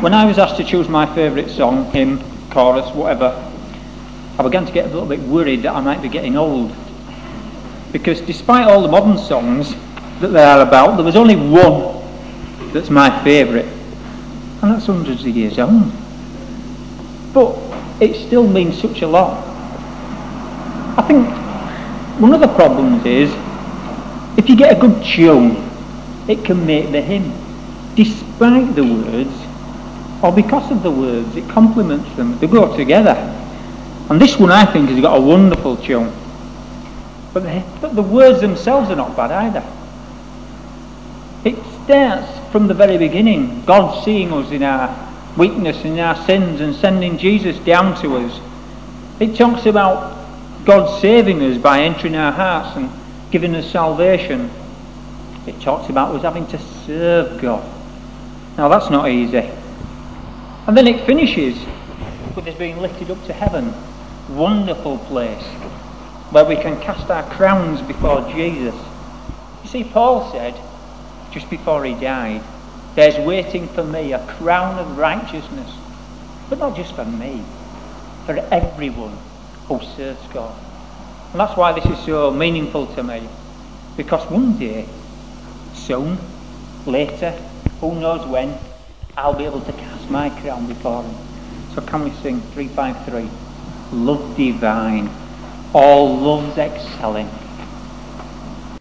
When I was asked to choose my favourite song, hymn, chorus, whatever, I began to get a little bit worried that I might be getting old. Because despite all the modern songs that there are about, there was only one that's my favourite, and that's Hundreds of Years On. But it still means such a lot. I think one of the problems is, if you get a good tune, it can make the hymn. Despite the words, or because of the words, it complements them. They go together. And this one, I think, has got a wonderful tune. But the words themselves are not bad either. It starts from the very beginning. God seeing us in our weakness and in our sins and sending Jesus down to us. It talks about God saving us by entering our hearts and giving us salvation. It talks about us having to serve God. Now that's not easy. And then it finishes with us being lifted up to heaven. Wonderful place where we can cast our crowns before Jesus. You see, Paul said, just before he died, there's waiting for me a crown of righteousness. But not just for me, for everyone who serves God. And that's why this is so meaningful to me. Because one day, soon, later, who knows when, I'll be able to cast my crown before him. So can we sing 353? Love divine, all love's excelling,